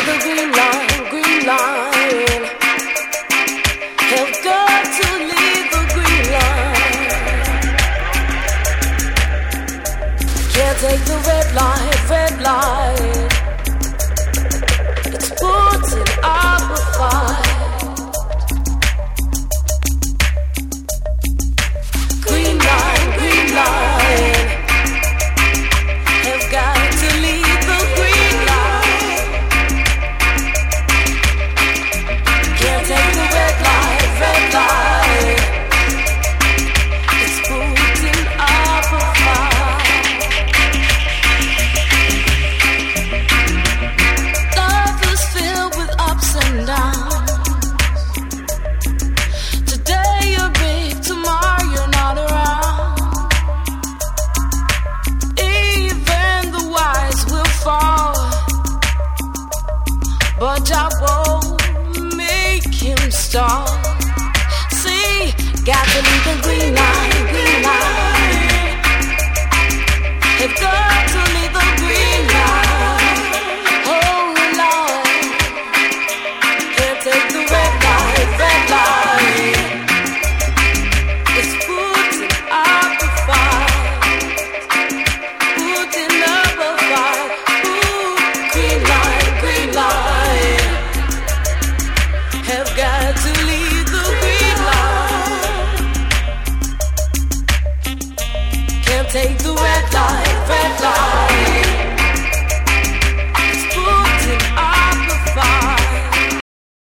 leave the green line, green line. Have got to leave the green line. Can't take the red light, red light. It's putting up a fight. Green line, green line. Have got to leave the green line. Can't take the red light, red light. It's putting up a fight. Love is filled with ups and downs. Today you're big, tomorrow you're not around. Even the wise will fall, but I won't make him stop. See, got to leave the green line, green line. Have got